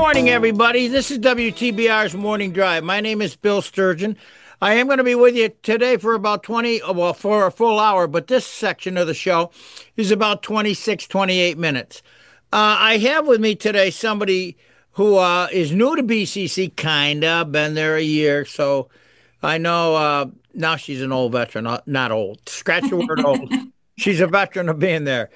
morning, everybody. This is WTBR's Morning Drive. My name is Bill Sturgeon. I am going to be with you today for about 20, well, for a full hour, but this section of the show is about 26, 28 minutes. I have with me today somebody who is new to BCC, kinda, been there a year, so I know now she's an old veteran, not old. Scratch the word old. She's a veteran of being there.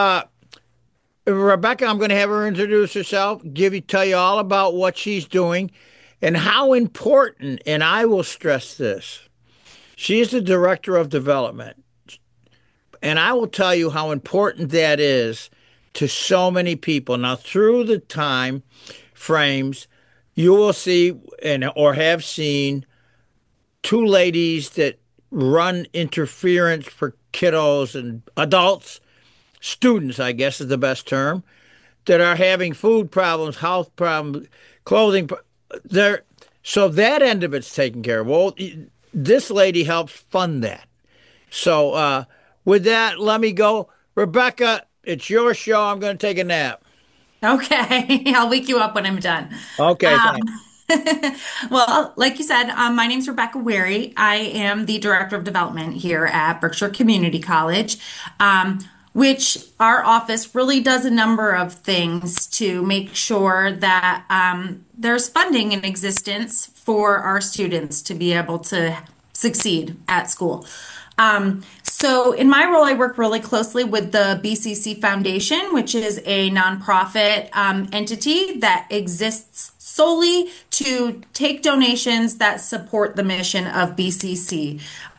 Rebecca, I'm going to have her introduce herself, tell you all about what she's doing and how important, and I will stress this, she is the director of development. And I will tell you how important that is to so many people. Now, through the time frames, you will see or have seen two ladies that run interference for kiddos and adults, students, I guess is the best term, that are having food problems, health problems, clothing. There, so that end of it's taken care of. Well, this lady helps fund that. So with that, let me go. Rebecca, it's your show. I'm going to take a nap. Okay, I'll wake you up when I'm done. Okay, thanks. Um, well, like you said, my name's Rebecca Wary. I am the Director of Development here at Berkshire Community College, which our office really does a number of things to make sure that there's funding in existence for our students to be able to succeed at school. So in my role, I work really closely with the BCC Foundation, which is a nonprofit entity that exists solely to take donations that support the mission of BCC.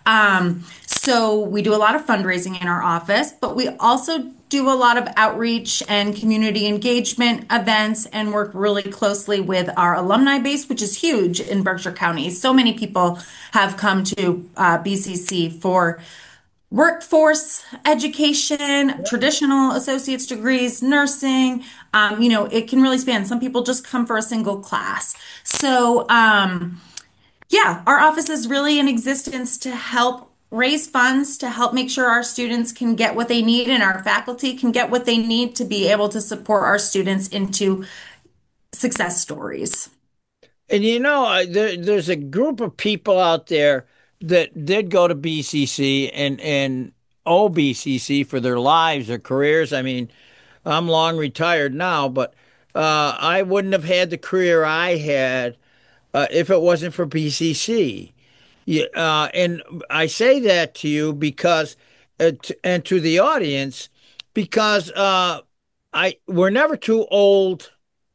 So we do a lot of fundraising in our office, but we also do a lot of outreach and community engagement events and work really closely with our alumni base, which is huge in Berkshire County. So many people have come to BCC for workforce education, traditional associate's degrees, nursing. It can really span. Some people just come for a single class. So, yeah, our office is really in existence to help raise funds to help make sure our students can get what they need and our faculty can get what they need to be able to support our students into success stories. And there's a group of people out there that did go to BCC and OBCC for their lives or careers. I mean, I'm long retired now, but I wouldn't have had the career I had if it wasn't for BCC. Yeah, and I say that to you because, and to the audience, because I we're never too old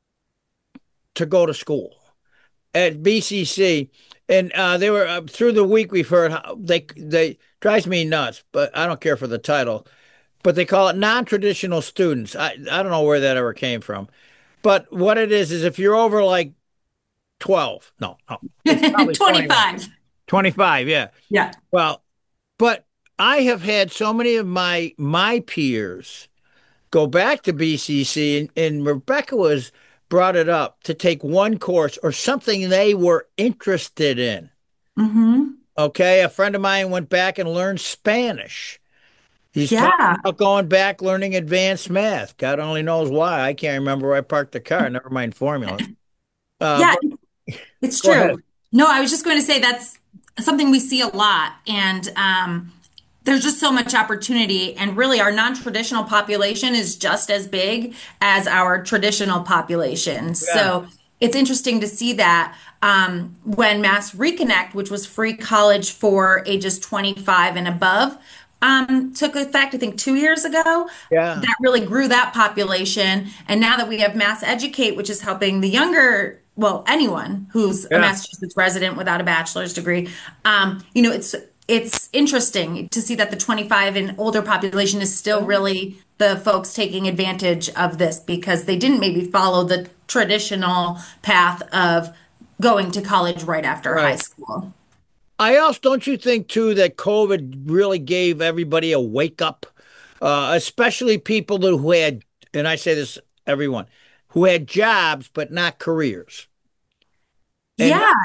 to go to school at BCC, and they were through the week we've heard how they drives me nuts, but I don't care for the title. But they call it non-traditional students. I don't know where that ever came from, but what it is if you're over like 12, no, it's probably 21, 25. 25, yeah. Yeah. Well, but I have had so many of my peers go back to BCC, and Rebecca was brought it up to take one course or something they were interested in. Hmm. Okay, a friend of mine went back and learned Spanish. He's talking Yeah. about going back learning advanced math. God only knows why. I can't remember where I parked the car. Never mind formulas. Yeah, But it's go ahead. true. No, I was just going to say that's something we see a lot. And there's just so much opportunity. And really, our non-traditional population is just as big as our traditional population. Yeah, So it's interesting to see that when Mass Reconnect, which was free college for ages 25 and above, took effect, I think 2 years ago. yeah, That really grew that population. And now that we have Mass Educate, which is helping the younger, well, anyone who's a yeah. Massachusetts resident without a bachelor's degree, it's interesting to see that the 25 and older population is still really the folks taking advantage of this because they didn't maybe follow the traditional path of going to college right after high Right. school. I also don't you think too that COVID really gave everybody a wake up, especially people who had, and I say this everyone who had jobs but not careers. And Yeah,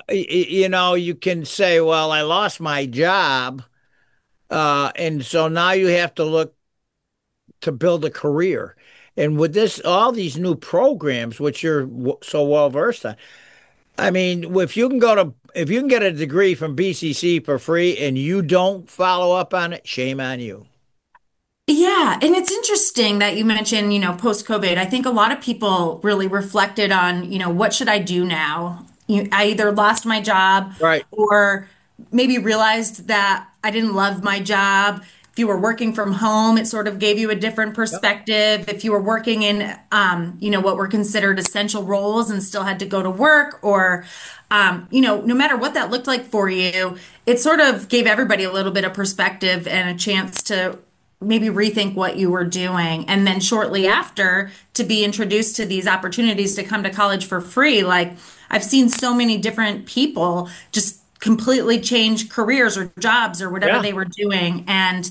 you can say, well, I lost my job, and so now you have to look to build a career. and with this, all these new programs, which you're so well versed on. I mean, if you can get a degree from BCC for free and you don't follow up on it, shame on you. Yeah, and it's interesting that you mentioned, post-COVID. I think a lot of people really reflected on, what should I do now? I either lost my job Right. or maybe realized that I didn't love my job. If you were working from home, it sort of gave you a different Yep. perspective. If you were working in, what were considered essential roles and still had to go to work, or, no matter what that looked like for you, it sort of gave everybody a little bit of perspective and a chance to maybe rethink what you were doing. And then shortly after, to be introduced to these opportunities to come to college for free. Like, I've seen so many different people just completely change careers or jobs or whatever Yeah. they were doing. And,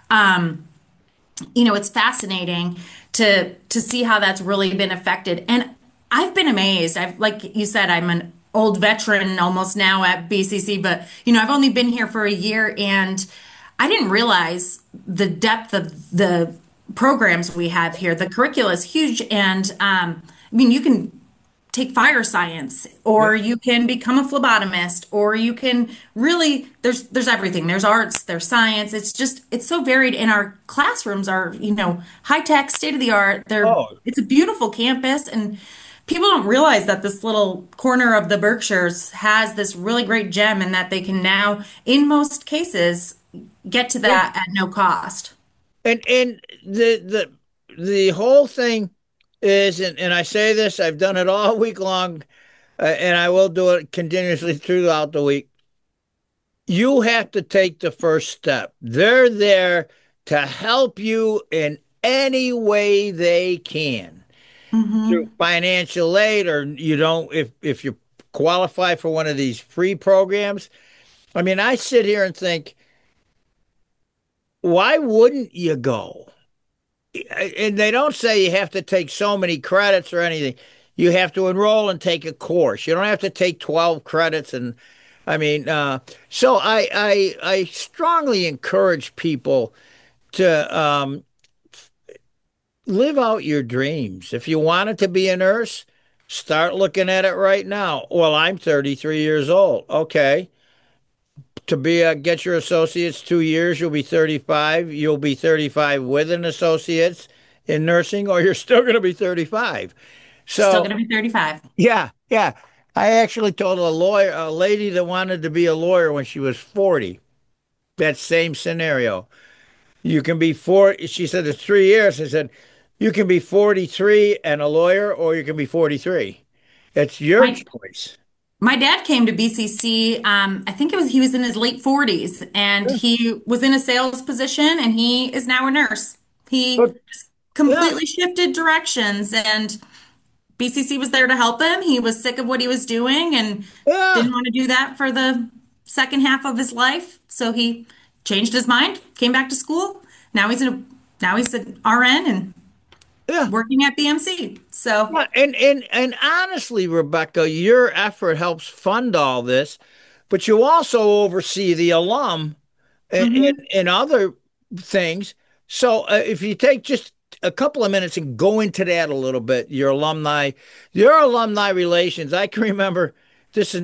it's fascinating to see how that's really been affected. And I've been amazed. Like you said, I'm an old veteran almost now at BCC, but I've only been here for a year, and I didn't realize the depth of the programs we have here. The curricula is huge, and I mean, you can take fire science, or you can become a phlebotomist, or you can really there's everything. There's arts, there's science. It's so varied, and our classrooms are, high tech, state of the art. Oh, It's a beautiful campus, and people don't realize that this little corner of the Berkshires has this really great gem, and that they can now, in most cases, get to yeah. that at no cost. And the whole thing is, and I say this, I've done it all week long, and I will do it continuously throughout the week. You have to take the first step. They're there to help you in any way they can through Hmm. financial aid, or you don't, if you qualify for one of these free programs. I mean, I sit here and think, why wouldn't you go? And they don't say you have to take so many credits or anything. You have to enroll and take a course. You don't have to take 12 credits. And I mean, so I strongly encourage people to live out your dreams. If you wanted to be a nurse, start looking at it right now. Well, I'm 33 years old. Okay. To be a get your associates 2 years, you'll be 35. You'll be 35 with an associate's in nursing, or you're still going to be 35. Still So going to be 35. yeah, yeah. I actually told a lady that wanted to be a lawyer when she was 40, that same scenario. You can be 40. She said it's 3 years. I said, you can be 43 and a lawyer, or you can be 43. It's your My choice. My dad came to BCC. I think he was in his late 40s, and Yeah. he was in a sales position, and he is now a nurse. He But just yeah, completely shifted directions, and BCC was there to help him. He was sick of what he was doing and yeah, didn't want to do that for the second half of his life. So he changed his mind, came back to school. Now he's an RN and yeah. working at BMC. So, Yeah, and honestly, Rebecca, your effort helps fund all this, but you also oversee the alum mhm. and other things. So if you take just a couple of minutes and go into that a little bit, your alumni relations. I can remember this.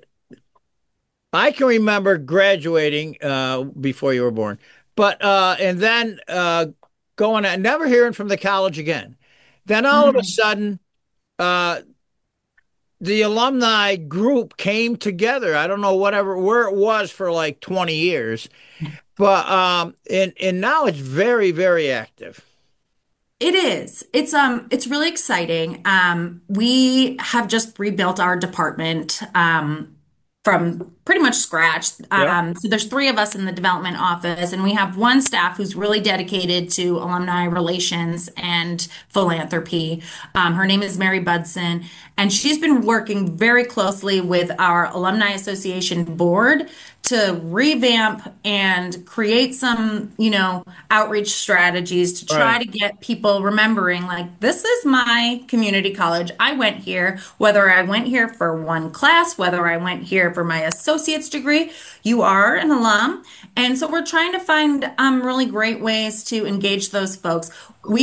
I can remember graduating before you were born, but and then going and never hearing from the college again. Then all of a Mhm. sudden. Uh, the alumni group came together. I don't know whatever where it was for like 20 years, but and now it's very, very active. It is. It's really exciting. We have just rebuilt our department from pretty much scratch. Yeah. So there's three of us in the development office, and we have one staff who's really dedicated to alumni relations and philanthropy. Her name is Mary Budson, and she's been working very closely with our Alumni Association board to revamp and create some, outreach strategies to try Right. to get people remembering, like, this is my community college. I went here, whether I went here for one class, whether I went here for my associate's degree, you are an alum. And so we're trying to find really great ways to engage those folks. We Cool.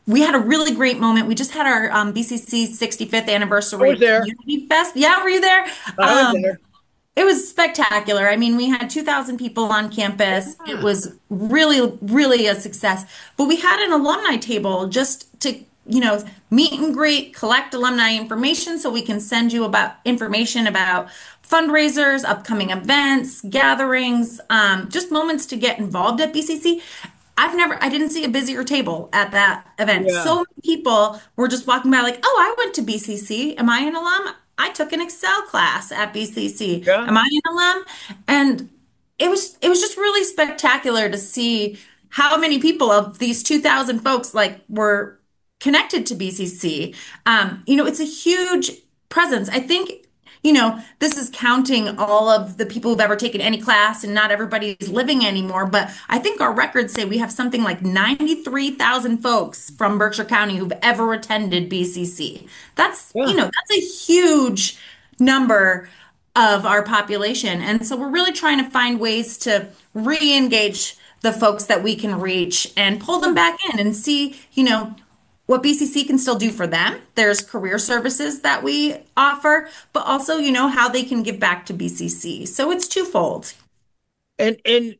we had a really great moment. We just had our BCC 65th I was anniversary there. community fest. Yeah, were you there? I was Um, there. it was spectacular. I mean, we had 2,000 people on campus. It Yeah. was really, really a success. But we had an alumni table just to, meet and greet, collect alumni information so we can send you about information about fundraisers, upcoming events, gatherings, just moments to get involved at BCC. I didn't see a busier table at that event. Yeah. So many people were just walking by like, oh, I went to BCC. Am I an alum? I took an Excel class at BCC. Yeah. Am I an alum? And it was just really spectacular to see how many people of these 2,000 folks like were connected to BCC. It's a huge presence. I think, this is counting all of the people who've ever taken any class, and not everybody's living anymore. But I think our records say we have something like 93,000 folks from Berkshire County who've ever attended BCC. Yeah. That's a huge number of our population. And so we're really trying to find ways to re-engage the folks that we can reach and pull them back in and see, what BCC can still do for them. There's career services that we offer, but also, how they can give back to BCC. So it's twofold. And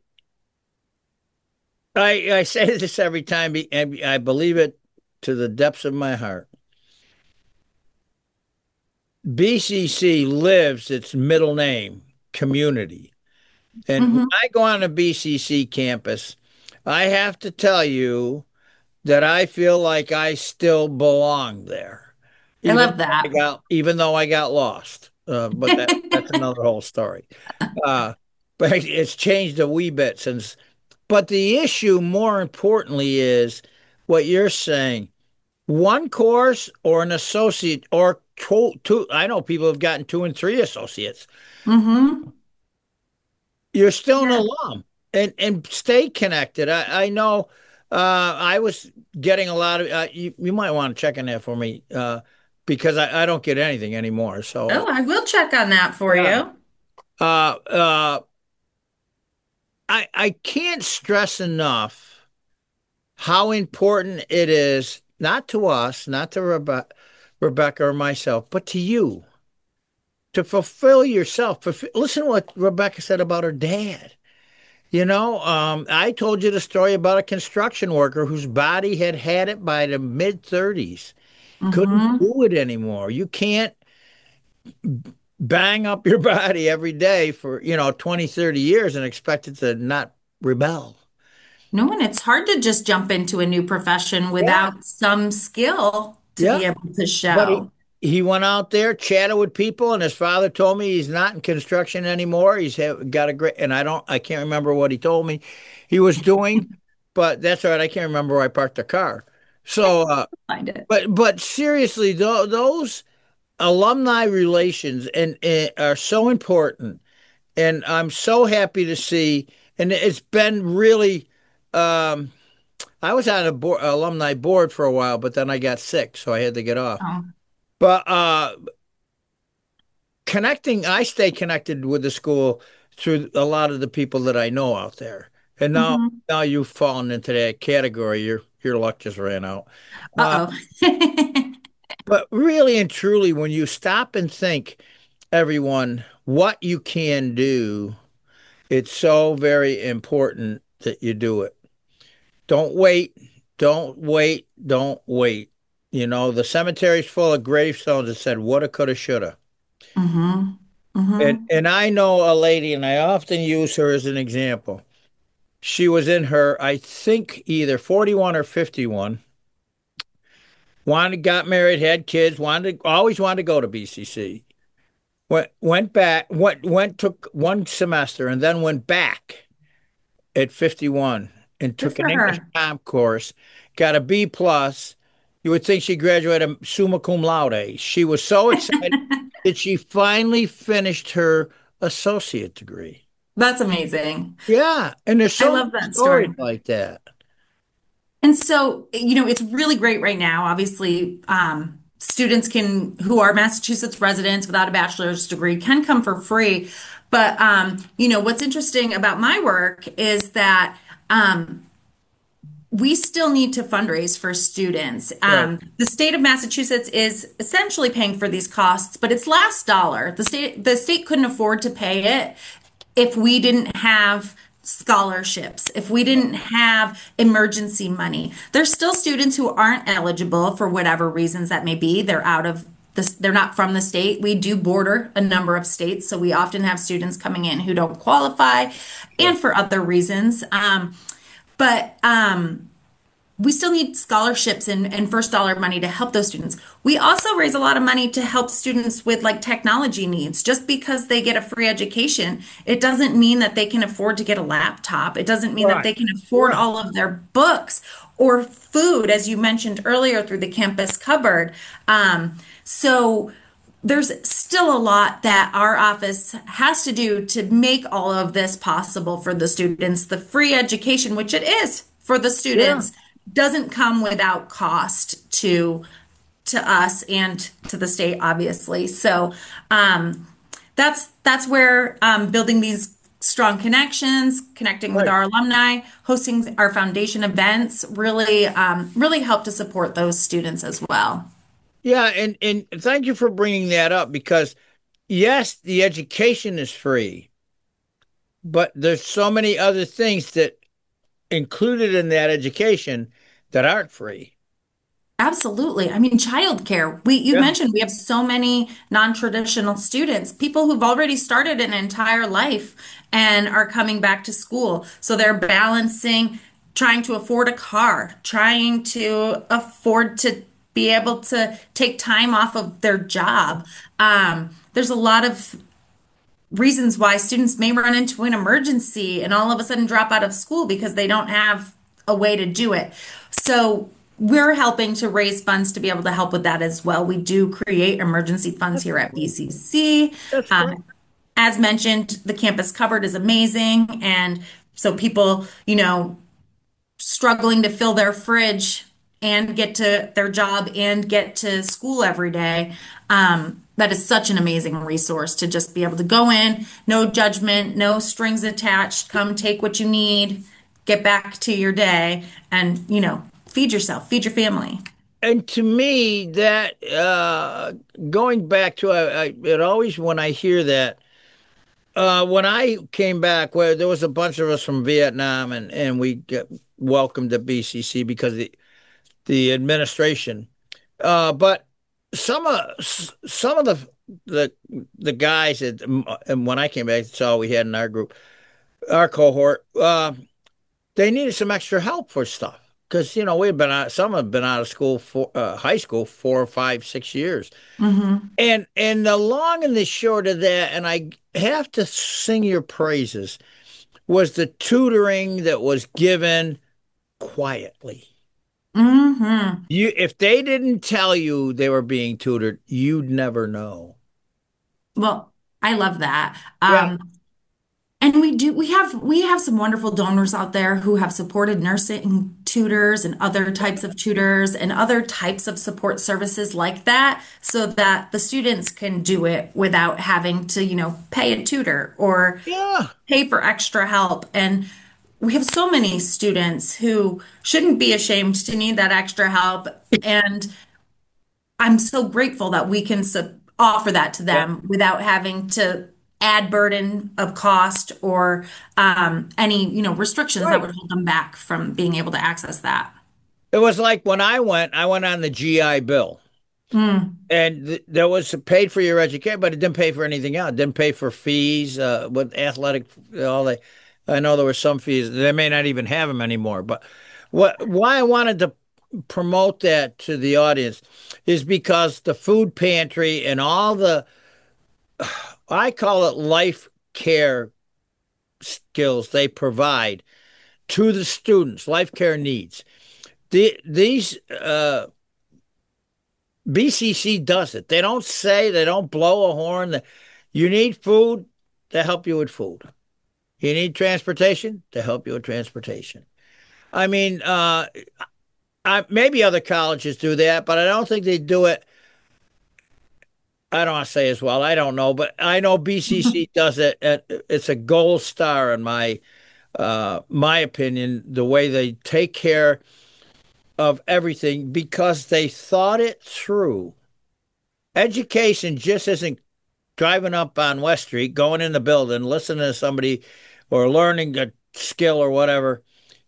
I say this every time, and I believe it to the depths of my heart. BCC lives its middle name, community. And when Hmm. I go on a BCC campus, I have to tell you that I feel like I still belong there, I love that. even though I got lost. But that's another whole story. Uh, but it's changed a wee bit since. But the issue, more importantly, is what you're saying. One course or an associate or two. I know people have gotten two and three associates. Hmm. You're still an Yeah. alum and stay connected. I know I was getting a lot of you might want to check on that for me because I don't get anything anymore. Oh, So I will check on that for yeah. you. Uh uh I can't stress enough how important it is, not to us, not to Rebecca or myself, but to you to fulfill yourself. Listen to what Rebecca said about her dad. I told you the story about a construction worker whose body had had it by the mid 30s. Couldn't Hmm. do it anymore. You can't bang up your body every day for, 20, 30 years and expect it to not rebel. No, and it's hard to just jump into a new profession Yeah. without some skill to Yeah. be able to But he, show. he went out there, chatted with people, and his father told me he's not in construction anymore. Got a great, and I can't remember what he told me he was doing, but that's all right. I can't remember where I parked the car. So, Find it. but seriously, those alumni relations and are so important, and I'm so happy to see. And it's been really. Um, I was on a alumni board for a while, but then I got sick, so I had to get off. Oh. But I stay connected with the school through a lot of the people that I know out there. And Hmm. now you've fallen into that category. Your luck just ran out. Uh, Uh-oh. but really and truly, when you stop and think, everyone, what you can do, it's so very important that you do it. Don't wait. Don't wait. Don't wait. The cemetery's full of gravestones that said woulda, coulda, shoulda. Hmm. And Hmm. and I know a lady, and I often use her as an example. She was in her, I think, either 41 or 51. Got married, had kids, always wanted to go to BCC. Went back, took one semester, and then went back at 51 and Good took an for English her. comp course, got a B plus. You would think she graduated summa cum laude. She was so excited that she finally finished her associate degree. That's amazing. Yeah, and there's I so love many that stories story. like that. And so, it's really great right now. Obviously, students who are Massachusetts residents without a bachelor's degree can come for free. But, what's interesting about my work is that we still need to fundraise for students. Right. The state of Massachusetts is essentially paying for these costs, but it's last dollar. The state couldn't afford to pay it if we didn't have scholarships, if we didn't have emergency money. There's still students who aren't eligible for whatever reasons that may be. They're out of this, they're not from the state. We do border a number of states, so we often have students coming in who don't qualify Right. and for other reasons. But we still need scholarships and first dollar money to help those students. We also raise a lot of money to help students with like technology needs. Just because they get a free education, it doesn't mean that they can afford to get a laptop. It doesn't mean that Right. they can afford Right. all of their books or food, as you mentioned earlier, through the campus cupboard. So there's still a lot that our office has to do to make all of this possible for the students. The free education, which it is for the Yeah. students, doesn't come without cost to us and to the state, obviously. So that's where building these strong connections, connecting with Right. our alumni, hosting our foundation events, really help to support those students as well. Yeah, and thank you for bringing that up because yes, the education is free, but there's so many other things that included in that education that aren't free. Absolutely. I mean, childcare. You Yeah. mentioned we have so many non-traditional students, people who've already started an entire life and are coming back to school. So they're balancing trying to afford a car, trying to afford to be able to take time off of their job. There's a lot of reasons why students may run into an emergency and all of a sudden drop out of school because they don't have a way to do it. So we're helping to raise funds to be able to help with that as well. We do create emergency funds That's here at BCC. that's great. As mentioned, the campus cupboard is amazing. And so people, struggling to fill their fridge and get to their job and get to school every day. That is such an amazing resource to just be able to go in, no judgment, no strings attached, come take what you need, get back to your day, and, feed yourself, feed your family. And to me, that going back to it always when I hear that, when I came back, where there was a bunch of us from Vietnam, and we get welcomed to BCC because the administration. But some of the the guys that, and when I came back, that's all we had in our group, our cohort. They needed some extra help for stuff because we've been out. Some have been out of school for high school 4 or 5, 6 years, Hmm. and the long and the short of that, and I have to sing your praises, was the tutoring that was given quietly. Hmm. If they didn't tell you they were being tutored, you'd never know. Well, I love that. Yeah. And we have some wonderful donors out there who have supported nursing tutors and other types of tutors and other types of support services like that so that the students can do it without having to, pay a tutor or Yeah. pay for extra help. And we have so many students who shouldn't be ashamed to need that extra help. And I'm so grateful that we can offer that to Yeah. them without having to add burden of cost or any, restrictions that Right. would hold them back from being able to access that. It was like when I went on the GI Bill. Mm, And there was paid for your education, but it didn't pay for anything else. It didn't pay for fees with athletic. All the, I know there were some fees. They may not even have them anymore. But why I wanted to promote that to the audience is because the food pantry and all the, I call it life care skills they provide to the students, life care needs. These BCC does it. They don't say, they don't blow a horn. You need food, to help you with food. You need transportation, to help you with transportation. I mean, maybe other colleges do that, but I don't think they do it. I don't want to say as well. I don't know, but I know BCC does it. It's a gold star in my my opinion, the way they take care of everything because they thought it through. Education just isn't driving up on West Street, going in the building, listening to somebody or learning a skill or whatever.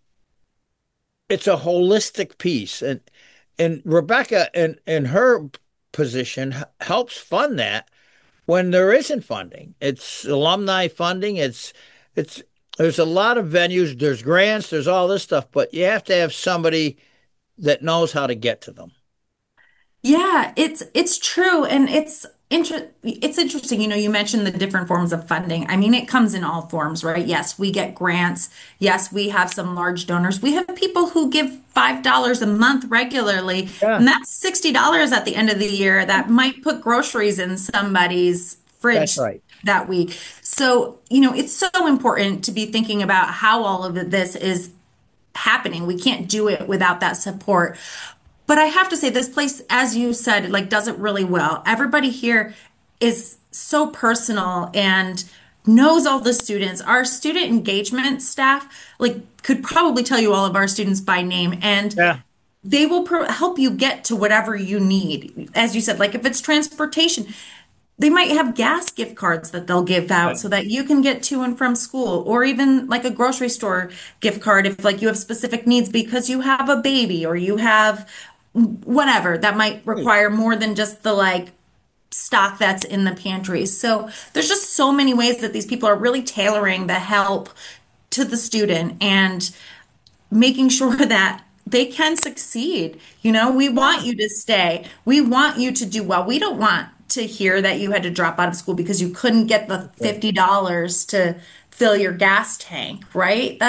It's a holistic piece. And Rebecca in her position helps fund that when there isn't funding. It's alumni funding. It's there's a lot of venues, there's grants, there's all this stuff, but you have to have somebody that knows how to get to them. Yeah, it's true, and it's interesting. You know, you mentioned the different forms of funding. I mean, it comes in all forms, right? Yes, we get grants. Yes, we have some large donors. We have people who give $5 a month regularly, Yeah, and that's $60 at the end of the year that might put groceries in somebody's that's fridge right. that week. So, you know, it's so important to be thinking about how all of this is happening. We can't do it without that support. But I have to say, this place, as you said, like does it really well. Everybody here is so personal and knows all the students. Our student engagement staff, like, could probably tell you all of our students by name, and Yeah. they will help you get to whatever you need. As you said, like if it's transportation, they might have gas gift cards that they'll give out so that you can get to and from school, or even like a grocery store gift card if like you have specific needs because you have a baby or you have whatever that might Right. require more than just the like stock that's in the pantries. So there's just so many ways that these people are really tailoring the help to the student and making sure that they can succeed. You know, we want Yeah. you to stay. We want you to do well. We don't want to hear that you had to drop out of school because you couldn't get the Right. $50 to fill your gas tank, right?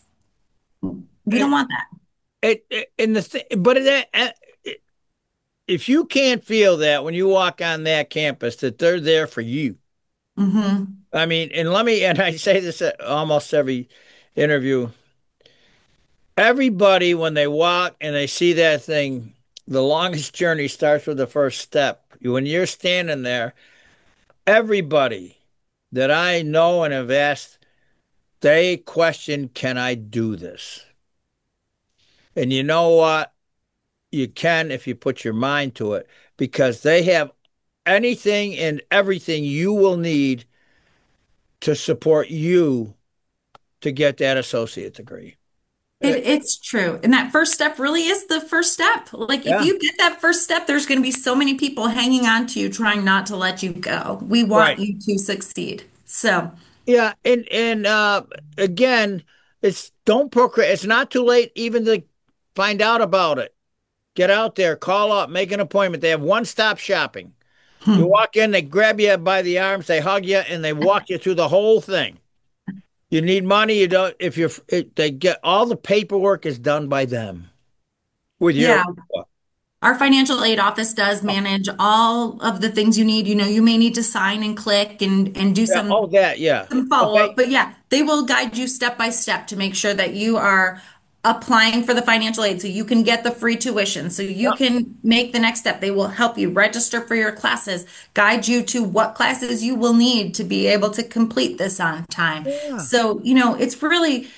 We don't It, want that. in the but if you can't feel that when you walk on that campus that they're there for you. Hmm. I mean, and I say this at almost every interview. Everybody, when they walk and they see that thing, the longest journey starts with the first step. When you're standing there, everybody that I know and have asked, they question, can I do this? And you know what? You can if you put your mind to it, because they have anything and everything you will need to support you to get that associate degree. It's true. And that first step really is the first step. Like if Yeah, you get that first step, there's going to be so many people hanging on to you, trying not to let you go. We want right. you to succeed. So, Yeah, and again, it's don't procrastinate. It's not too late even to find out about it. Get out there, call up, make an appointment. They have one-stop shopping. You hmm. walk in, they grab you by the arms, they hug you, and they walk you through the whole thing. You need money, you don't. If you're, they get all the paperwork is done by them with your. Yeah, our financial aid office does manage all of the things you need. You know, you may need to sign and click and do Yeah. Oh, that. Yeah. some follow up. Okay. But yeah, they will guide you step by step to make sure that you are applying for the financial aid so you can get the free tuition, so you Yeah. can make the next step. They will help you register for your classes, guide you to what classes you will need to be able to complete this on time. Yeah. So, you know, it's really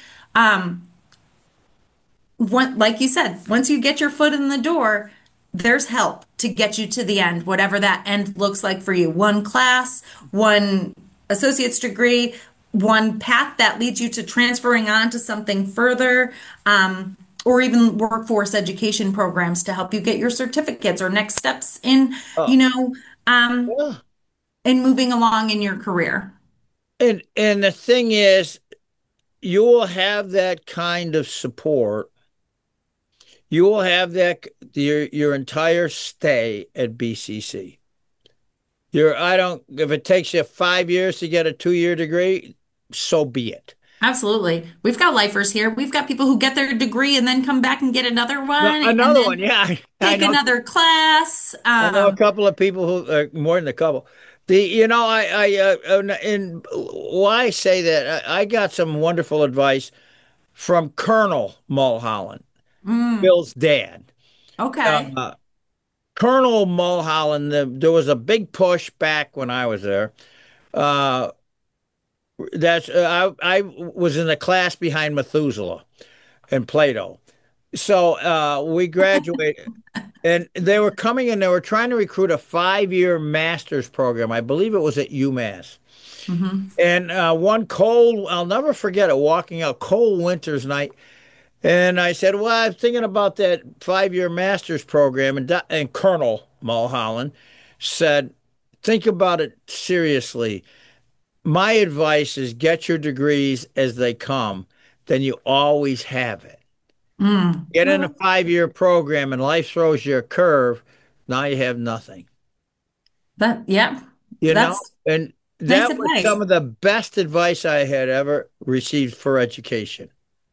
like you said, once you get your foot in the door, there's help to get you to the end, whatever that end looks like for you. One class, one associate's degree, one path that leads you to transferring on to something further, or even workforce education programs to help you get your certificates or next steps in, Oh, you know, yeah. in moving along in your career. And the thing is, you will have that kind of support. You will have that your entire stay at BCC. I don't, if it takes you 5 years to get a 2 year degree, so be it. Absolutely. We've got lifers here. We've got people who get their degree and then come back and get another No, one and another one. then Yeah. take another class. I know a couple of people who, more than a couple. And why I say that, I got some wonderful advice from Colonel Mulholland, Mm, Bill's dad. okay. Uh, Colonel Mulholland, there was a big push back when I was there. Uh, That's I was in the class behind Methuselah and Plato. So we graduated, and they were coming and they were trying to recruit a 5-year master's program. I believe it was at UMass. Hmm. And one cold, I'll never forget it, walking out cold winter's night. And I said, well, I'm thinking about that 5-year master's program. And Colonel Mulholland said, think about it seriously. My advice is get your degrees as they come, then you always have it. Mm. Get in a Well, 5-year program and life throws you a curve, now you have nothing. yeah, You know? that's And nice that was advice. some of the best advice I had ever received for education.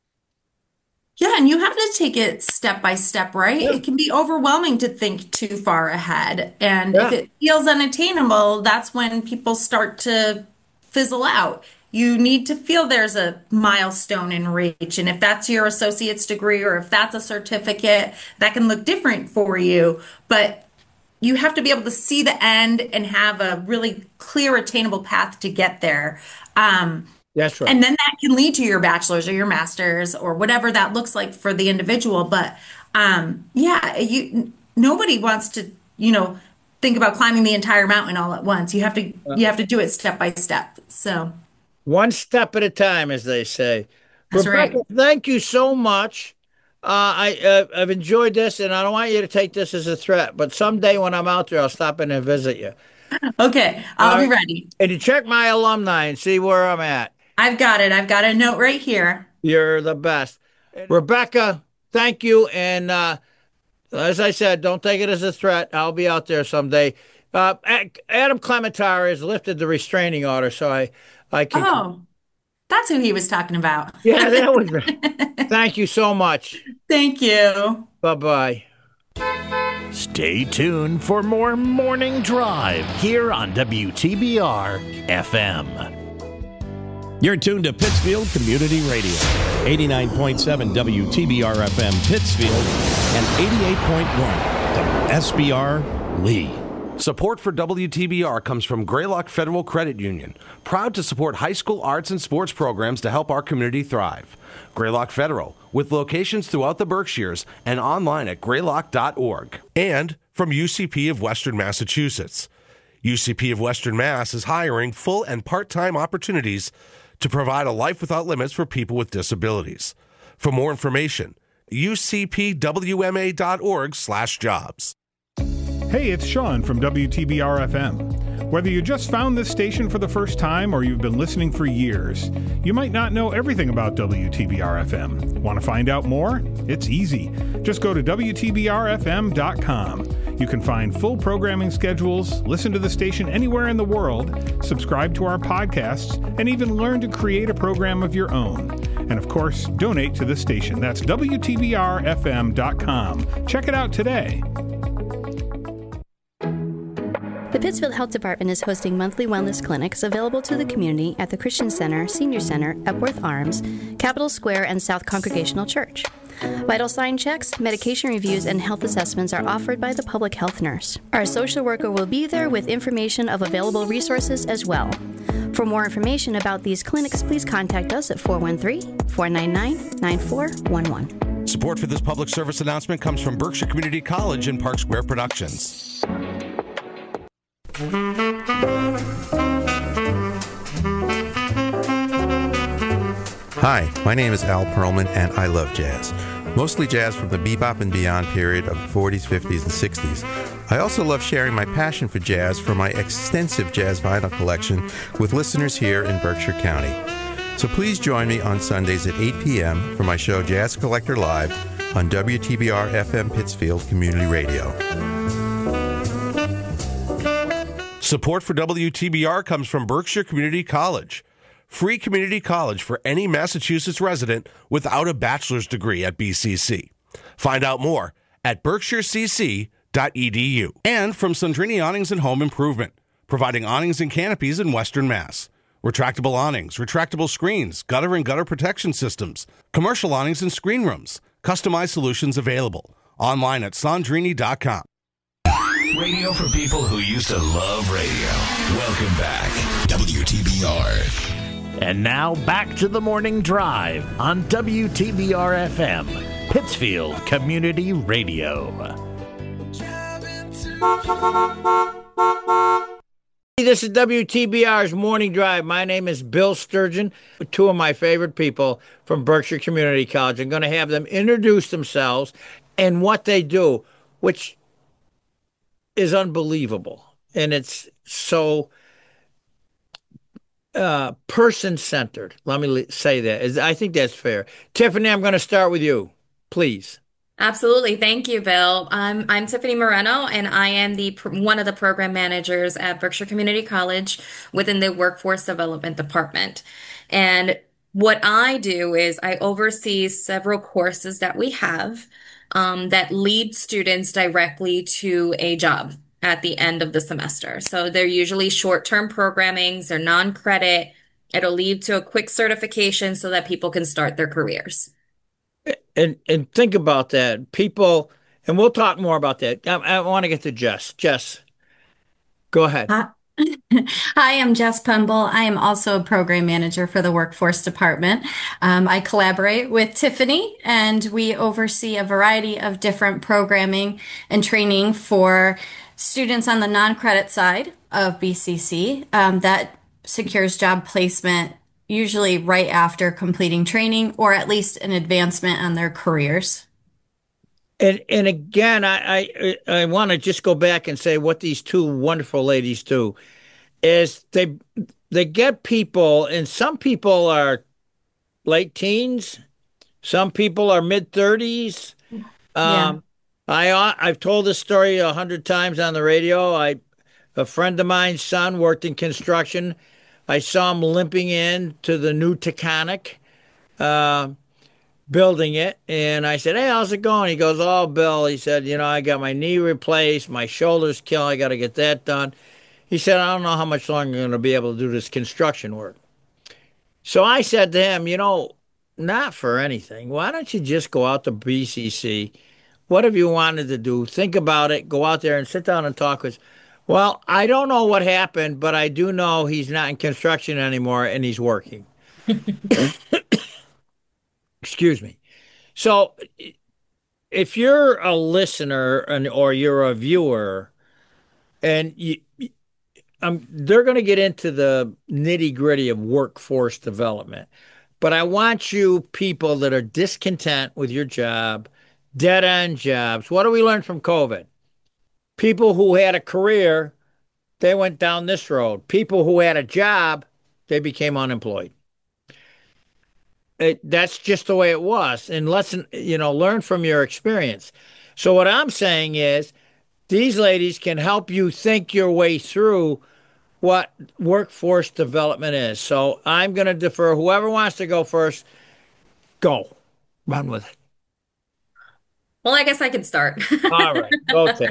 Yeah, and you have to take it step by step, right? Yeah. It can be overwhelming to think too far ahead. And if Yeah. it feels unattainable, that's when people start to fizzle out. You need to feel there's a milestone in reach. And if that's your associate's degree or if that's a certificate, that can look different for you. But you have to be able to see the end and have a really clear, attainable path to get there. That's right. And then that can lead to your bachelor's or your master's or whatever that looks like for the individual. But yeah, nobody wants to, think about climbing the entire mountain all at once. You have to do it step by step. So One step at a time, as they say. that's Rebecca, right. thank you so much. I've enjoyed this, and I don't want you to take this as a threat, but someday when I'm out there, I'll stop in and visit you. Okay, I'll All be right. ready. And you check my alumni and see where I'm at. I've got it. I've got a note right here. You're the best. Rebecca, thank you. And as I said, don't take it as a threat. I'll be out there someday. Adam Clementar has lifted the restraining order, so I can. Oh, that's who he was talking about. Yeah, that was. Thank you so much. Thank you. Bye bye. Stay tuned for more Morning Drive here on WTBR FM. You're tuned to Pittsfield Community Radio, 89.7 WTBR FM Pittsfield and 88.1 WSBR Lee. Support for WTBR comes from Greylock Federal Credit Union, proud to support high school arts and sports programs to help our community thrive. Greylock Federal, with locations throughout the Berkshires and online at greylock.org. And from UCP of Western Massachusetts. UCP of Western Mass is hiring full and part-time opportunities to provide a life without limits for people with disabilities. For more information, ucpwma.org/jobs. Hey, it's Sean from WTBR FM. Whether you just found this station for the first time or you've been listening for years, you might not know everything about WTBR FM. Want to find out more? It's easy. Just go to WTBRFM.com. You can find full programming schedules, listen to the station anywhere in the world, subscribe to our podcasts, and even learn to create a program of your own. And of course, donate to the station. That's WTBRFM.com. Check it out today. The Pittsfield Health Department is hosting monthly wellness clinics available to the community at the Christian Center, Senior Center, Epworth Arms, Capitol Square, and South Congregational Church. Vital sign checks, medication reviews, and health assessments are offered by the public health nurse. Our social worker will be there with information of available resources as well. For more information about these clinics, please contact us at 413-499-9411. Support for this public service announcement comes from Berkshire Community College and Park Square Productions. Hi, my name is Al Perlman, and I love jazz. Mostly jazz from the bebop and beyond period of the 40s, 50s, and 60s. I also love sharing my passion for jazz from my extensive jazz vinyl collection with listeners here in Berkshire County. So please join me on Sundays at 8 p.m. for my show Jazz Collector Live on WTBR FM Pittsfield Community Radio. Support for WTBR comes from Berkshire Community College. Free community college for any Massachusetts resident without a bachelor's degree at BCC. Find out more at berkshirecc.edu. And from Sandrini Awnings and Home Improvement, providing awnings and canopies in Western Mass. Retractable awnings, retractable screens, gutter and gutter protection systems, commercial awnings and screen rooms, customized solutions available. Online at sandrini.com. Radio for people who used to love radio. Welcome back. WTBR. And now back to the morning drive on WTBR FM, Pittsfield Community Radio. This is WTBR's Morning Drive. My name is Bill Sturgeon. Two of my favorite people from Berkshire Community College. I'm going to have them introduce themselves and what they do, which is unbelievable. And it's so person-centered. Let me say that. I think that's fair. Tiffany, I'm going to start with you, please. Absolutely. Thank you, Bill. I'm Tiffany Moreno, and I am one of the program managers at Berkshire Community College within the Workforce Development Department. And what I do is I oversee several courses that we have that lead students directly to a job at the end of the semester. So they're usually short-term programmings, they're non-credit. It'll lead to a quick certification so that people can start their careers. And think about that. People, and we'll talk more about that. I want to get to Jess. Jess, go ahead. Hi, I'm Jess Punbull. I am also a program manager for the Workforce Department. I collaborate with Tiffany, and we oversee a variety of different programming and training for students on the non-credit side of BCC that secures job placement usually right after completing training or at least an advancement on their careers. And again, I want to just go back and say what these two wonderful ladies do is they get people, and some people are late teens, some people are mid 30s. Yeah. I've told this story 100 times on the radio. A friend of mine's son worked in construction. I saw him limping in to the new Taconic, building it. And I said, "Hey, how's it going?" He goes, "Oh, Bill," he said, "I got my knee replaced. My shoulder's killed. I got to get that done." He said, "I don't know how much longer I'm going to be able to do this construction work." So I said to him, not for anything. Why don't you just go out to BCC? What have you wanted to do? Think about it. Go out there and sit down and talk with. Well, I don't know what happened, but I do know he's not in construction anymore and he's working. Excuse me. So if you're a listener or you're a viewer and they're going to get into the nitty gritty of workforce development, but I want you people that are discontent with your job, dead end jobs. What do we learn from COVID? People who had a career, they went down this road. People who had a job, they became unemployed. That's just the way it was. And learn from your experience. So what I'm saying is these ladies can help you think your way through what workforce development is. So I'm going to defer. Whoever wants to go first, go. Run with it. Well, I guess I could start. All right. Okay.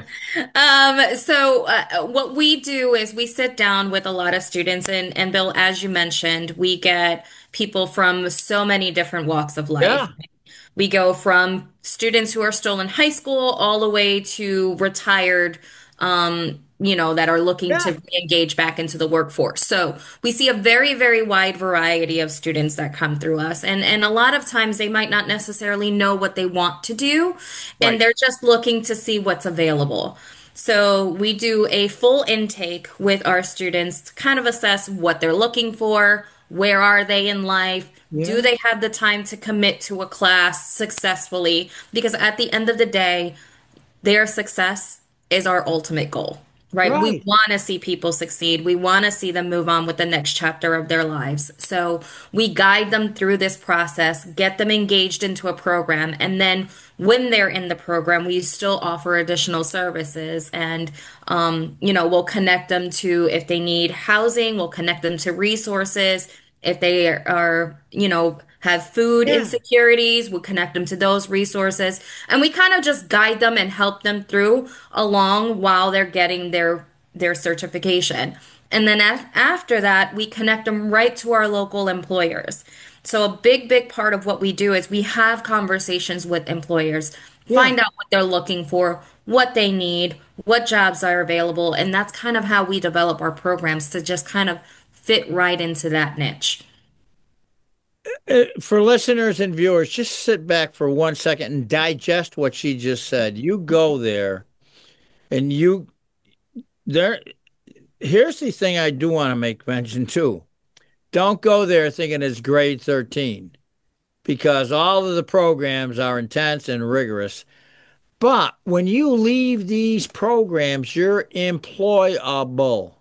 What we do is we sit down with a lot of students, and Bill, as you mentioned, we get people from so many different walks of life. Yeah. We go from students who are still in high school all the way to retired, that are looking to engage back into the workforce. So we see a very, very wide variety of students that come through us. And a lot of times they might not necessarily know what they want to do, and they're just looking to see what's available. So we do a full intake with our students to kind of assess what they're looking for, where are they in life, do they have the time to commit to a class successfully? Because at the end of the day, their success is our ultimate goal. Right? We want to see people succeed. We want to see them move on with the next chapter of their lives. So we guide them through this process, get them engaged into a program, and then when they're in the program, we still offer additional services. And we'll connect them to, if they need housing, we'll connect them to resources. If they are, have food insecurities, we'll connect them to those resources. And we kind of just guide them and help them through along while they're getting their certification. And then after that, we connect them right to our local employers. So a big, big part of what we do is we have conversations with employers, find out what they're looking for, what they need, what jobs are available. And that's kind of how we develop our programs to just kind of fit right into that niche. For listeners and viewers, just sit back for 1 second and digest what she just said. You go there and there, here's the thing I do want to make mention too. Don't go there thinking it's grade 13 because all of the programs are intense and rigorous. But when you leave these programs, you're employable.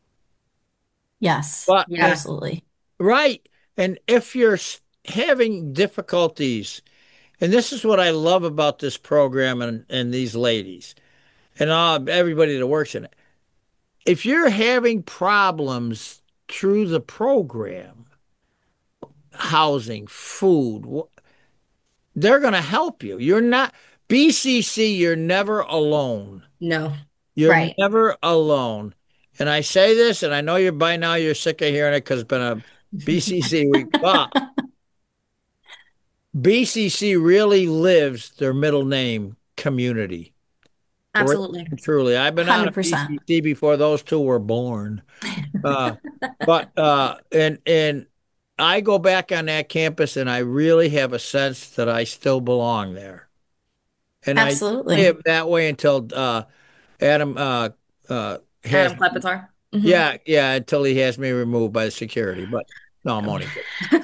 Yes, But Yeah. absolutely. right. And if you're having difficulties, and this is what I love about this program and these ladies and everybody that works in it. If you're having problems through the program, housing, food, they're going to help you. You're not, BCC, you're never alone. No. You're Right. never alone. And I say this, and I know you're by now you're sick of hearing it because it's been a BCC week, but BCC really lives their middle name community. Really Absolutely. and truly. I've been on a 100%. BCC before those two were born. Uh, and I go back on that campus and I really have a sense that I still belong there. And I Absolutely. live that way until Adam has Adam Klepitar. yeah, until he has me removed by the security. But no, I'm only kidding.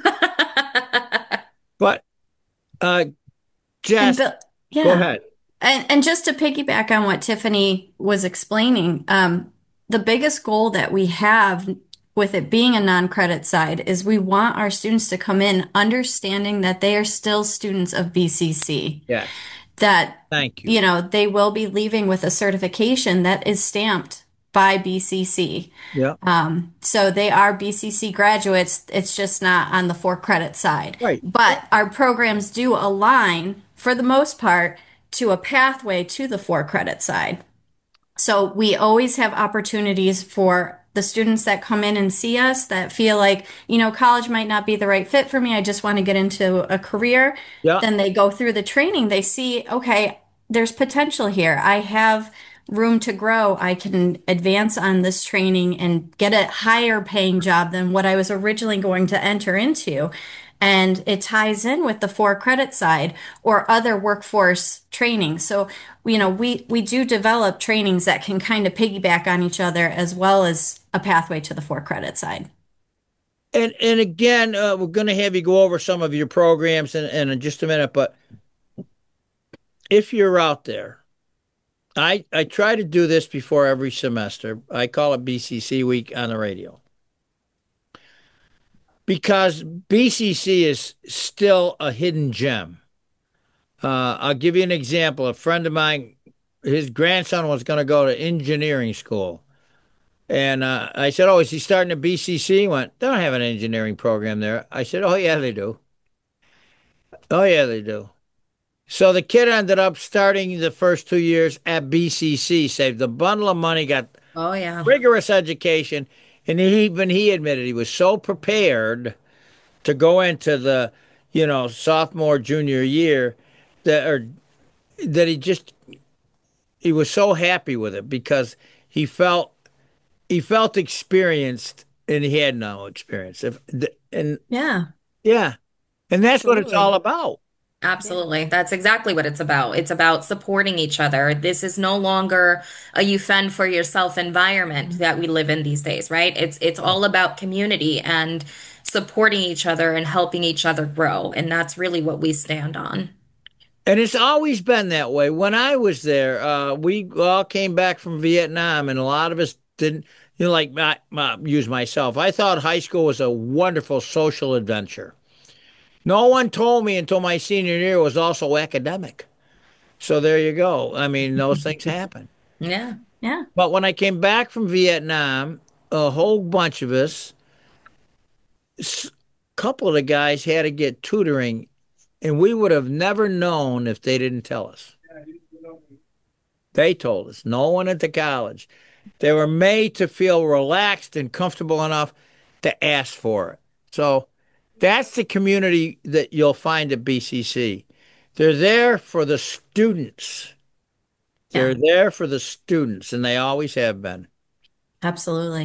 But And Jess, Bill, go yeah. ahead. And just to piggyback on what Tiffany was explaining, the biggest goal that we have with it being a non-credit side is we want our students to come in understanding that they are still students of BCC. Yes. That, Thank you. they will be leaving with a certification that is stamped by BCC. Yeah. So they are BCC graduates. It's just not on the for credit side. Right. But our programs do align, for the most part, to a pathway to the for credit side. So we always have opportunities for the students that come in and see us that feel like, college might not be the right fit for me. I just want to get into a career. Yeah. Then they go through the training. They see, okay, there's potential here. I have room to grow. I can advance on this training and get a higher paying job than what I was originally going to enter into. And it ties in with the for credit side or other workforce training. So, we do develop trainings that can kind of piggyback on each other as well as a pathway to the for credit side. And again, we're going to have you go over some of your programs in just a minute. But if you're out there, I try to do this before every semester. I call it BCC week on the radio. Because BCC is still a hidden gem. I'll give you an example. A friend of mine, his grandson was going to go to engineering school. And I said, "Oh, is he starting at BCC?" He went, "They don't have an engineering program there." I said, "Oh, yeah, they do. Oh, yeah, they do." So the kid ended up starting the first 2 years at BCC, saved a bundle of money, got Oh, yeah. rigorous education. And even he admitted he was so prepared to go into the, sophomore, junior year that he was so happy with it because he felt experienced and he had no experience. And Yeah, yeah, and that's what it's absolutely. all about. Absolutely. That's exactly what it's about. It's about supporting each other. This is no longer a you fend for yourself environment that we live in these days, right? It's all about community and supporting each other and helping each other grow. And that's really what we stand on. And it's always been that way. When I was there, we all came back from Vietnam, and a lot of us didn't, like use myself. I thought high school was a wonderful social adventure. No one told me until my senior year it was also academic. So there you go. I mean, those things happen. Yeah. Yeah. But when I came back from Vietnam, a whole bunch of us, a couple of the guys had to get tutoring, and we would have never known if they didn't tell us. They told us. No one at the college. They were made to feel relaxed and comfortable enough to ask for it. So that's the community that you'll find at BCC. They're there for the students. Yeah, They're there for the students, and they always have been. absolutely.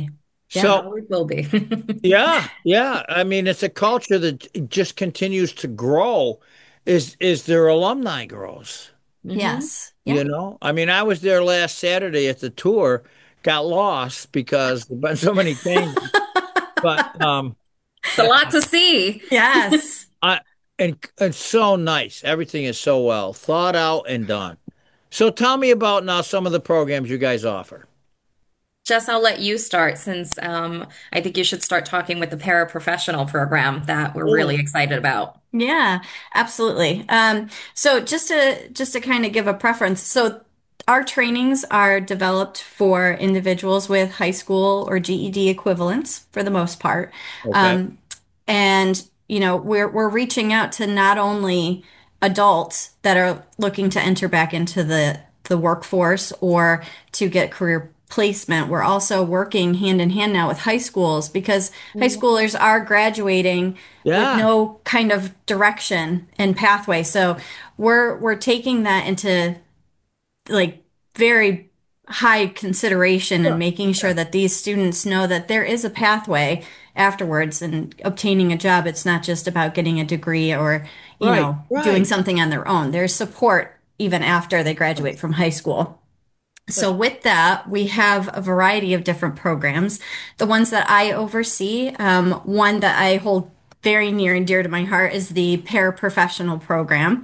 Yeah, So, always will be. yeah, yeah. I mean, it's a culture that just continues to grow as their alumni grows. Hmm. Yes. You Yep. know, I mean, I was there last Saturday at the tour, got lost because there've been so many changes. But It's a lot to see. Yes. I and so nice. Everything is so well thought out and done. So tell me about now some of the programs you guys offer. Jess, I'll let you start since I think you should start talking with the paraprofessional program that we're really Oh, excited about. Yeah, absolutely. So just to kind of give a preference, so our trainings are developed for individuals with high school or GED equivalents for the most part. okay. Um, and we're reaching out to not only adults that are looking to enter back into the workforce or to get career placement. We're also working hand in hand now with high schools because high schoolers are graduating with Yeah. no kind of direction and pathway. So we're taking that into like very high consideration and Sure. making sure Yeah. that these students know that there is a pathway afterwards and obtaining a job. It's not just about getting a degree or, Right. doing Right. something on their own. There's support even after they graduate from high school. So with that, we have a variety of different programs. The ones that I oversee, one that I hold very near and dear to my heart is the paraprofessional program.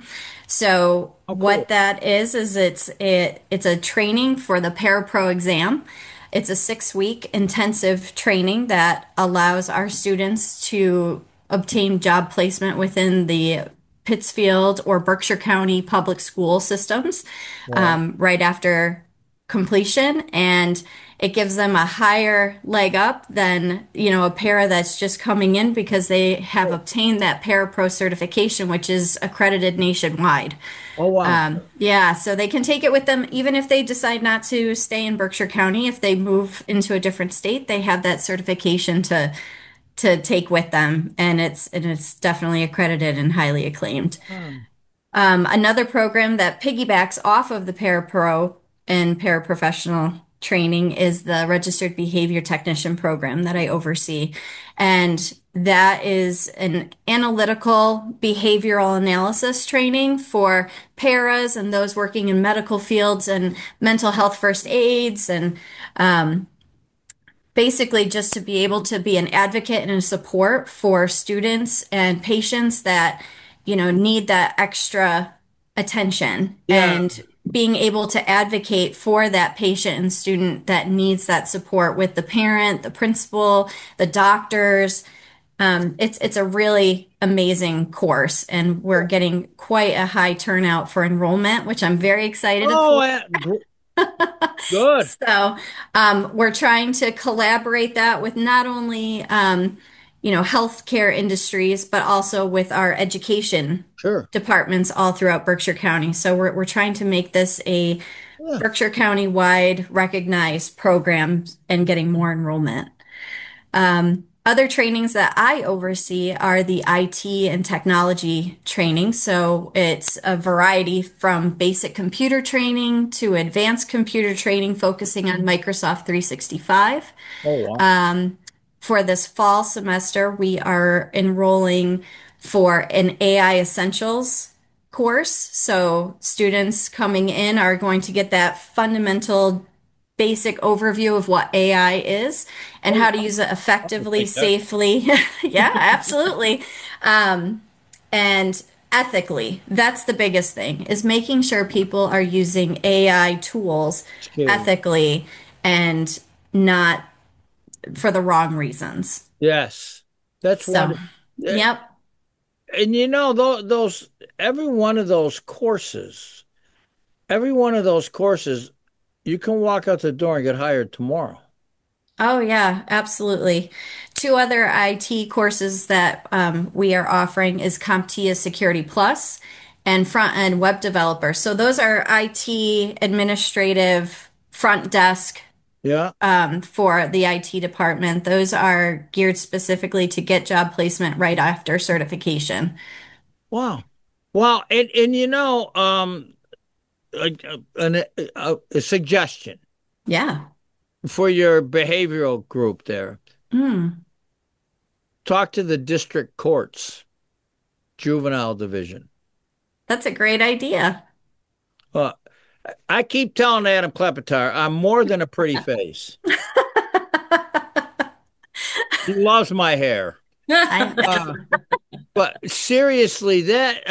So Oh, what cool. that is it's a training for the parapro exam. It's a 6-week intensive training that allows our students to obtain job placement within the Pittsfield or Berkshire County public school systems Wow. right after completion, and it gives them a higher leg up than a para that's just coming in because they have obtained that para pro certification, which is accredited nationwide. Oh, wow. Yeah, so they can take it with them even if they decide not to stay in Berkshire County. If they move into a different state, they have that certification to take with them, and it's definitely accredited and highly acclaimed. Hmm. Another program that piggybacks off of the parapro and paraprofessional training is the Registered Behavior Technician program that I oversee. And that is an analytical behavioral analysis training for paras and those working in medical fields and mental health first aids and basically just to be able to be an advocate and a support for students and patients that, need that extra attention Yeah. and being able to advocate for that patient and student that needs that support with the parent, the principal, the doctors. It's a really amazing course, and we're getting quite a high turnout for enrollment, which I'm very excited Oh, for. good. So, we're trying to collaborate that with not only, healthcare industries, but also with our education Sure. departments all throughout Berkshire County. So we're trying to make this a Yeah. Berkshire County wide recognized program and getting more enrollment. Other trainings that I oversee are the IT and technology training. So it's a variety from basic computer training to advanced computer training, focusing on Microsoft 365. Oh, wow. For this fall semester, we are enrolling for an AI Essentials course. So students coming in are going to get that fundamental basic overview of what AI is and Oh, how to wow. use it I'll effectively, take that. safely. Yeah, absolutely. And ethically. That's the biggest thing is making sure people are using AI tools Scary. ethically and not for the wrong reasons. Yes. That's So, wonderful. yep. And those every one of those courses, every one of those courses, you can walk out the door and get hired tomorrow. Oh, yeah, absolutely. Two other IT courses that we are offering is CompTIA Security Plus and Front End Web Developer. So those are IT administrative front desk Yeah. for the IT department. Those are geared specifically to get job placement right after certification. Wow. Wow. And a suggestion. Yeah. for your behavioral group there, Mm, talk to the district courts, juvenile division. that's a great idea. Uh, I keep telling Adam Klepitar, I'm more than a pretty face. He loves my hair. I, Uh, but seriously, that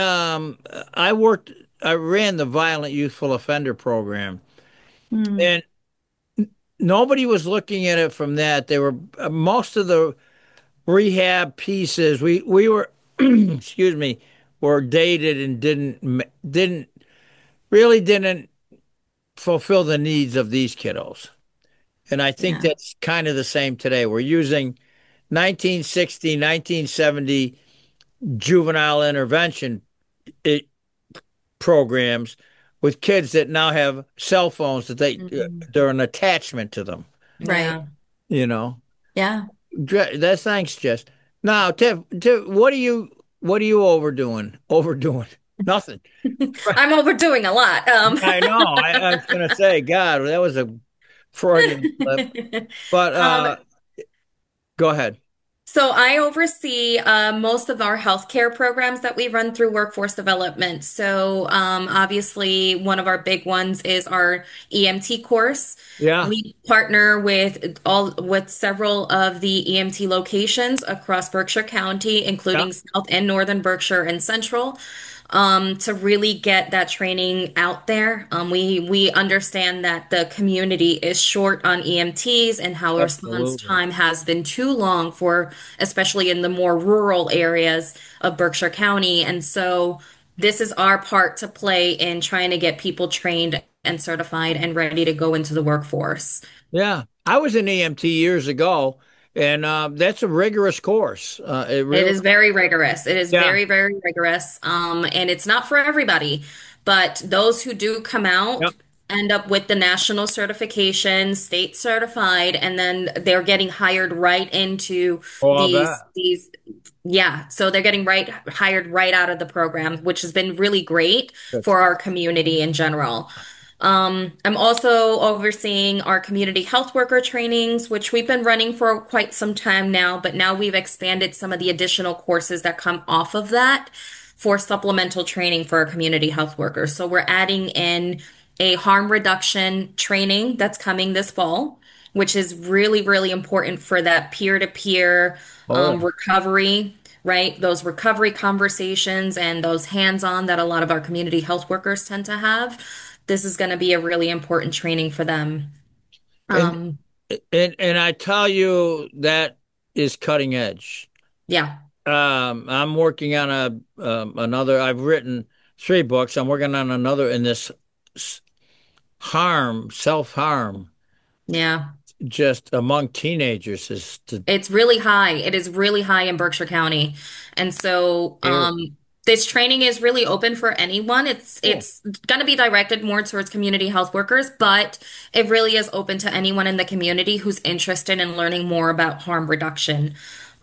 I ran the violent youthful offender program, mm, and nobody was looking at it from that. They were most of the rehab pieces. We were, excuse me, were dated and didn't fulfill the needs of these kiddos. And I think yeah. that's kind of the same today. We're using 1960, 1970 juvenile intervention it, programs with kids that now have cell phones that Mhm. they're an attachment to them. Right. Yeah. You know, Yeah. That's thanks, Jess. Now, Tiff, what are you overdoing? Overdoing nothing. I'm overdoing a lot. I know. I was gonna say, God, that was a Freudian slip. But Um, go ahead. So I oversee most of our healthcare programs that we run through workforce development. So obviously, one of our big ones is our EMT course. Yeah. We partner with several of the EMT locations across Berkshire County, Yeah. including South and Northern Berkshire and Central, to really get that training out there. We understand that the community is short on EMTs and how response Absolutely. time has been too long for, especially in the more rural areas of Berkshire County. And so this is our part to play in trying to get people trained and certified and ready to go into the workforce. Yeah. I was an EMT years ago, and that's a rigorous course. It It really. is very rigorous. It is Yeah. very, very rigorous. And it's not for everybody, but those who do come out Yep. end up with the national certification, state certified, and then they're getting hired right into Oh, I these bet. these yeah, so they're getting hired right out of the program, which has been really great That's for our community in general. I'm also overseeing our community health worker trainings, which we've been running for quite some time now, but now we've expanded some of the additional courses that come off of that for supplemental training for our community health workers. So we're adding in a harm reduction training that's coming this fall, which is really, really important for that peer-to-peer oh, recovery, right? Those recovery conversations and those hands-on that a lot of our community health workers tend to have. This is going to be a really important training for them. and Um, and I tell you that is cutting edge. yeah, I'm working on another. I've written 3 books. I'm working on another in this s- self harm, yeah. just among teenagers is to It's really high. It is really high in Berkshire County. And so hear. this training is really open for anyone. It's Cool. it's going to be directed more towards community health workers, but it really is open to anyone in the community who's interested in learning more about harm reduction.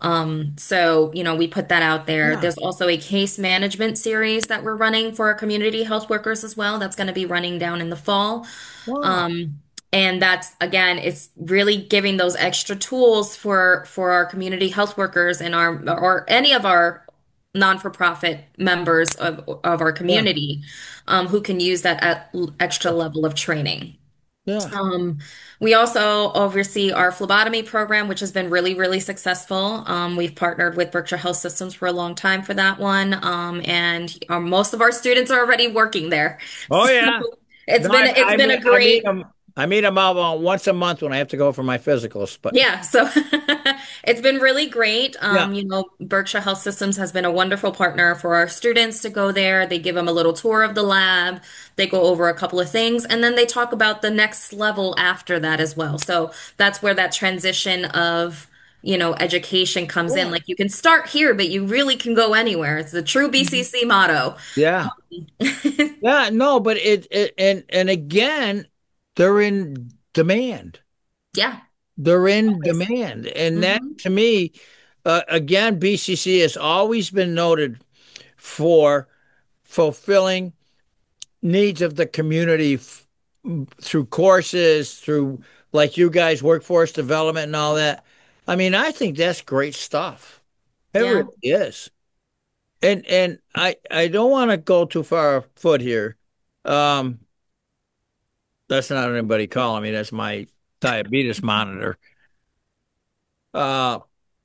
So we put that out there. Yeah. There's also a case management series that we're running for our community health workers as well. That's going to be running down in the fall. Wow. Um, and that's again, it's really giving those extra tools for our community health workers and our or any of our non-for-profit members of our Yeah. community who can use that extra level of training. Yeah. Um, we also oversee our phlebotomy program, which has been really, really successful. We've partnered with Berkshire Health Systems for a long time for that one, and most of our students are already working there. Oh So yeah. it's No, been it's been a great. I meet them out once a month when I have to go for my physicals. But Yeah, so it's been really great. yeah. Berkshire Health Systems has been a wonderful partner for our students to go there. They give them a little tour of the lab. They go over a couple of things, and then they talk about the next level after that as well. So that's where that transition of, education comes in. Yeah. Like you can start here, but you really can go anywhere. It's the true BCC motto. Yeah. Yeah. No, but and again, they're in demand. Yeah. They're in Always. demand. And that Hmm. to me, again, BCC has always been noted for fulfilling needs of the community through courses, through like you guys, workforce development and all that. I mean, I think that's great stuff. It Yeah. really is. And I don't want to go too far afoot here. Um, that's not anybody calling me. That's my diabetes monitor. Uh,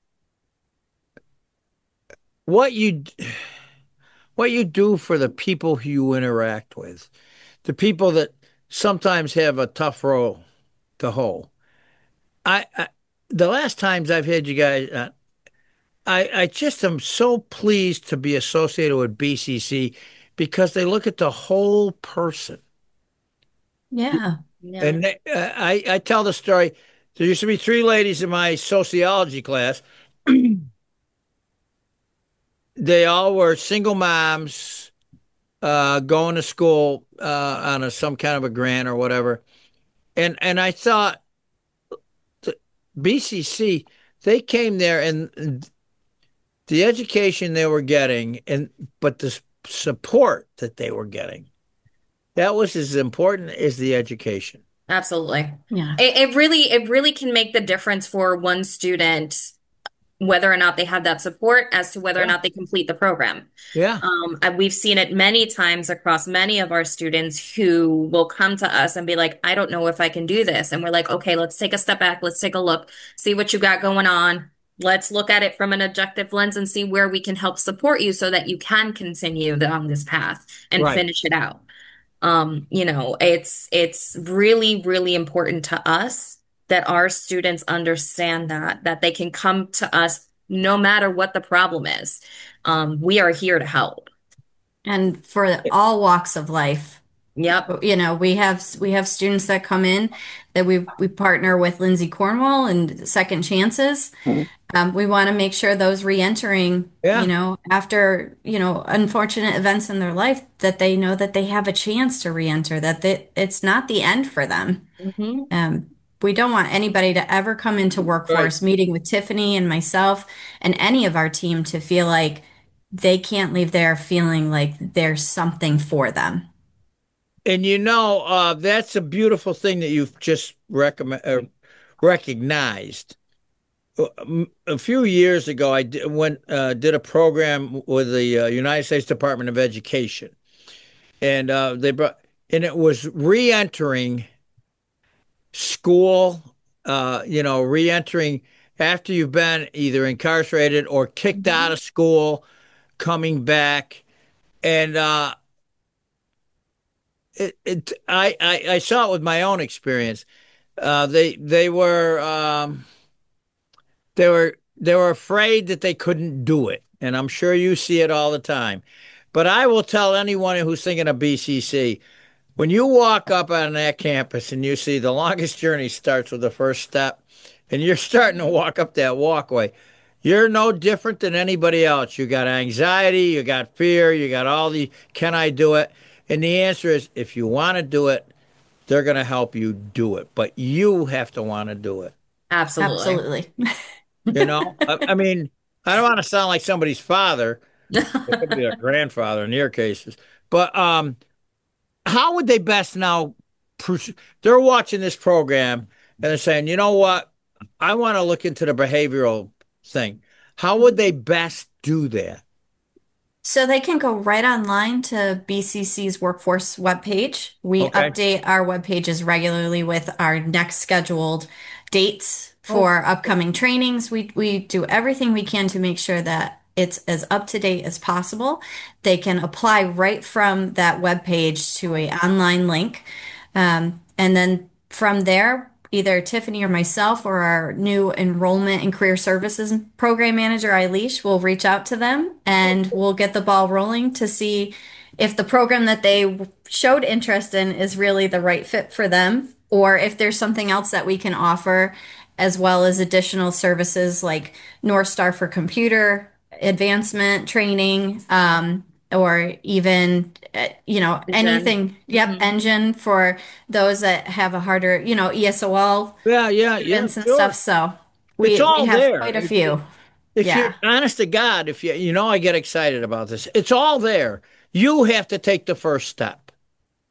what you what you do for the people who you interact with, the people that sometimes have a tough role to hold. I the last times I've had you guys, I just am so pleased to be associated with BCC because they look at the whole person. Yeah. Yeah. And I tell the story. There used to be three ladies in my sociology class. They all were single moms, going to school on some kind of a grant or whatever. And I thought BCC, they came there and the education they were getting, and but the support that they were getting, that was as important as the education. Absolutely. Yeah. It really can make the difference for one student, whether or not they have that support as to whether or Yeah. not they complete the program. Yeah. And we've seen it many times across many of our students who will come to us and be like, I don't know if I can do this. And we're like, okay, let's take a step back. Let's take a look, see what you got going on. Let's look at it from an objective lens and see where we can help support you so that you can continue on this path and Right. finish it out. It's really, really important to us that our students understand that they can come to us no matter what the problem is. We are here to help. And for all walks of life. Yep. You know, we have students that come in that we partner with Lindsay Cornwall and Second Chances. We want to make sure those reentering, Yeah. after, unfortunate events in their life, that they know that they have a chance to reenter, that it's not the end for them. Hmm. We don't want anybody to ever come into workforce meeting with Tiffany and myself and any of our team to feel like they can't leave there feeling like there's something for them. And that's a beautiful thing that you've just recognized. A few years ago, I did a program with the United States Department of Education, and it was re-entering school, re-entering after you've been either incarcerated or kicked out of school, coming back, and I saw it with my own experience. They were they were afraid that they couldn't do it, and I'm sure you see it all the time. But I will tell anyone who's thinking of BCC, when you walk up on that campus and you see the longest journey starts with the first step, and you're starting to walk up that walkway, you're no different than anybody else. You got anxiety, you got fear, you got all the can I do it? And the answer is if you want to do it, they're going to help you do it, but you have to want to do it. Absolutely. Absolutely. I mean, I don't want to sound like somebody's father. It could be a grandfather in your cases. But how would they best now? They're watching this program and they're saying, you know what? I want to look into the behavioral thing. How would they best do that? So they can go right online to BCC's workforce webpage. We Okay. update our web pages regularly with our next scheduled dates for upcoming trainings. We do everything we can to make sure that it's as up to date as possible. They can apply right from that web page to a online link. And then from there, either Tiffany or myself or our new enrollment and career services program manager, Eilish, will reach out to them and we'll get the ball rolling to see if the program that they showed interest in is really the right fit for them, or if there's something else that we can offer, as well as additional services like North Star for computer advancement training, or even anything. Yep, Engine for those that have a harder, ESOL Yeah, events and sure. stuff. So we, It's all we have there. quite a few. If Yeah. you're honest to God, if I get excited about this. It's all there. You have to take the first step.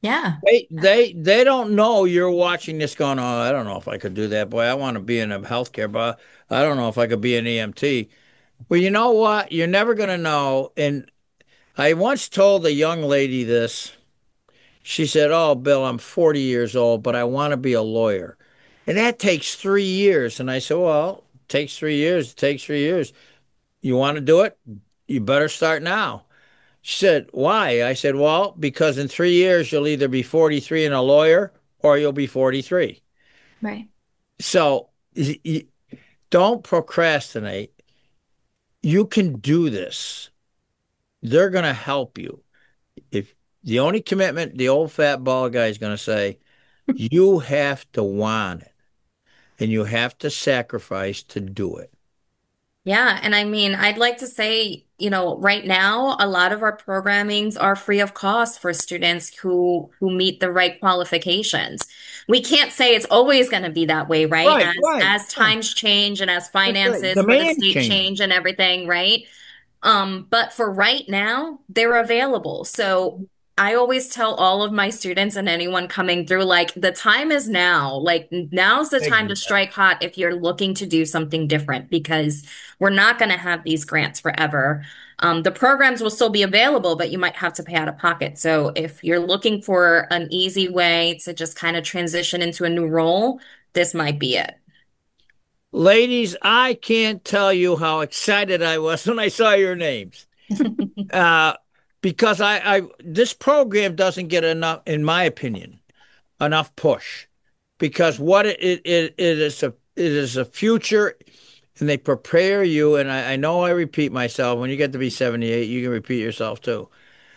Yeah. They don't know you're watching this going, oh, I don't know if I could do that. Boy, I want to be in a healthcare, but I don't know if I could be an EMT. Well, you know what? You're never going to know. And I once told a young lady this. She said, oh, Bill, I'm 40 years old, but I want to be a lawyer. And that takes 3 years. And I said, well, it takes 3 years. It takes 3 years. You want to do it? You better start now. She said, why? I said, well, because in 3 years, you'll either be 43 and a lawyer or you'll be 43. Right. So don't procrastinate. You can do this. They're going to help you. If the only commitment the old fat bald guy is going to say, you have to want it and you have to sacrifice to do it. Yeah, and I mean, I'd like to say, right now, a lot of our programmings are free of cost for students who meet the right qualifications. We can't say it's always going to be that way, right? Right, right. As times change and as That's right. finances for the Demand state change. change and everything, right? But for right now, they're available. So I always tell all of my students and anyone coming through, like, the time is now. Like, now's the time to strike hot if you're looking to do something different, because we're not going to have these grants forever. The programs will still be available, but you might have to pay out of pocket. So if you're looking for an easy way to just kind of transition into a new role, this might be it. Ladies, I can't tell you how excited I was when I saw your names. Because I this program doesn't get enough, in my opinion, enough push. Because what it is a future, and they prepare you. And I know I repeat myself. When you get to be 78, you can repeat yourself too.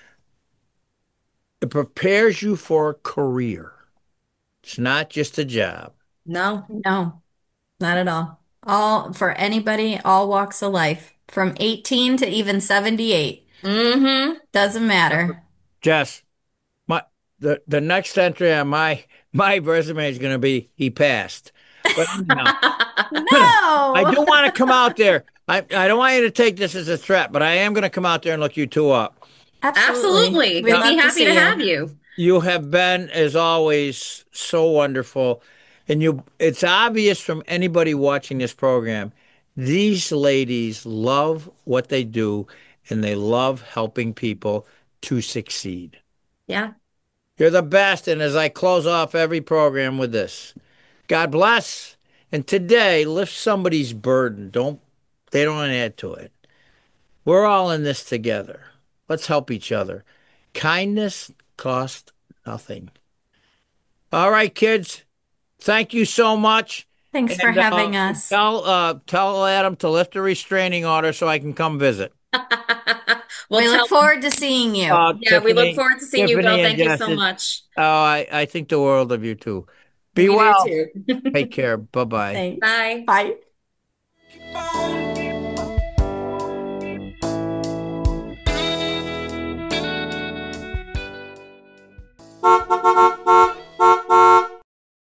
It prepares you for a career. It's not just a job. No. No, not at all. All for anybody, all walks of life, from 18 to even 78. Mm-hmm. Doesn't matter. Jess, the next entry on my resume is going to be he passed. But anyhow, I do want to come out there. I don't want you to take this as a threat, but I am going to come out there and look you two up. Absolutely. We'd be happy to have you. You have been, as always, so wonderful. And it's obvious from anybody watching this program, these ladies love what they do and they love helping people to succeed. Yeah. You're the best. And as I close off every program with this, God bless. And today, lift somebody's burden. They don't add to it. We're all in this together. Let's help each other. Kindness costs nothing. All right, kids. Thank you so much. Thanks for having us. Tell Adam to lift a restraining order so I can come visit. We look forward to seeing you. Yeah, we look forward to seeing you, Bill. Thank you so much. Oh, I think the world of you too. Be We do well. too. Take care. Bye-bye. Thanks. Bye. Bye.